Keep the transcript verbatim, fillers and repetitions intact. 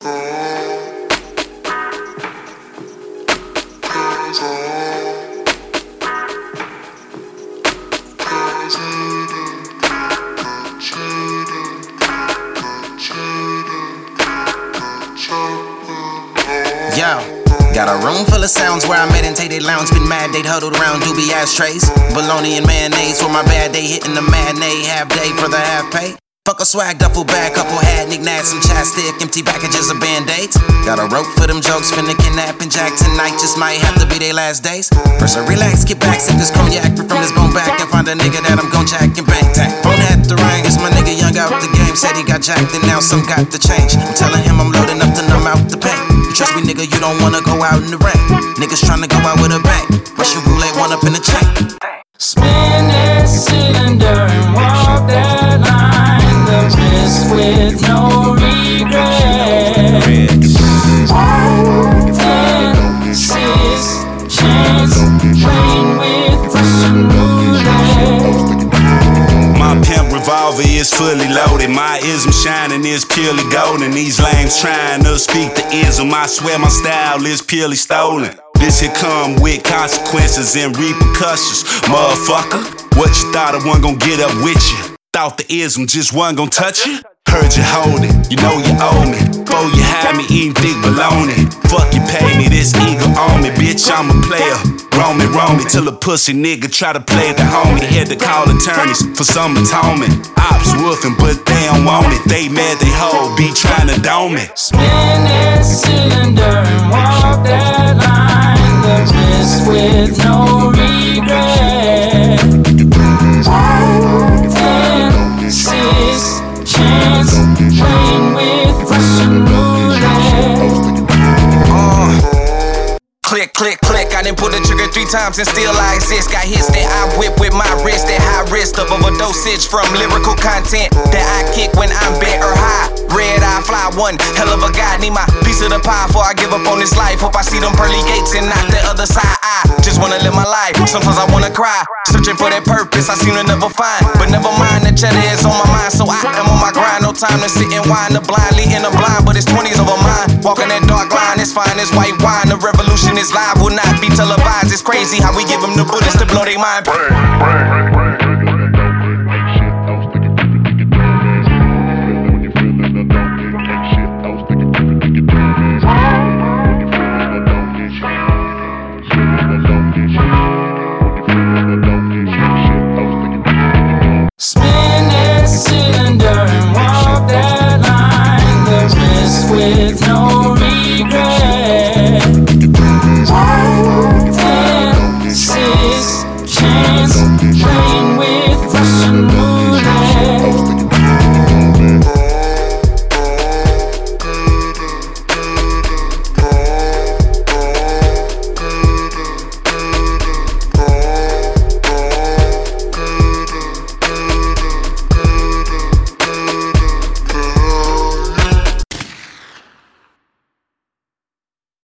Yo, got a room full of sounds where I meditate, they lounge, been mad, they'd huddled around doobie ashtrays. Bologna and mayonnaise for my bad day, hitting the matinee, half day for the half pay. Fuck a swag duffel bag, couple hat, knick-knacks, some chapstick, empty packages of band-aids. Got a rope for them jokes, finna kidnap and jack tonight, just might have to be their last days. First I relax, get back, sip this cognac, rip from this bone back, and find a nigga that I'm gon' jack and bang tang. Phone had the ring, it's my nigga young out the game, said he got jacked and now some got to change. I'm telling him I'm loading up to numb out the pain. You trust me nigga, you don't wanna go out in the rain. Niggas tryna go out with a bang, Russian roulette, one up in the chain. Spin that cylinder and walk that line. The risk with no regret. Ten, six, chance, playing with Russian roulette. My pimp revolver is fully loaded. My ism shining is purely golden. These lames trying to speak the ism. I swear my style is purely stolen. This here come with consequences and repercussions. Motherfucker, what you thought I wasn't gon' get up with you? Thought the ism just wasn't gon' touch you? Heard you hold it, you know you owe me. Before you had me eating thick bologna. Fuck you pay me, this eagle on me. Bitch, I'm a player. Roam me, roam me till a pussy nigga try to play the homie. Had to call attorneys for some atonement. Ops woofing, but they don't want it. They mad, they hoe, be trying to dome it. Spin that cylinder and walk that line. The risk with no regret. Ten, six, chance, playing with Russian roulette. Uh, click, click, click, I done pulled the trigger three times and still I exist. Got hits that I whip with my wrist, that high risk of overdosage from lyrical content that I kick when I'm bent or high. Red eye fly, one hell of a guy. Need my piece of the pie before I give up on this life. Hope I see them pearly gates and not the other side. I just wanna live my life, sometimes I wanna cry. Searching for that purpose I seem to never find. But never mind, the cheddar is on my mind, so I am on my grind. No time to sit and whine the blind, leading the blind. But it's twenties over mine, walking that dark line. It's fine, it's white wine. The revolution is live, will not be televised. It's crazy how we give them the bullets to blow their mind. Spin that cylinder and walk that line. The risk with no regret. Ten, six, chance, play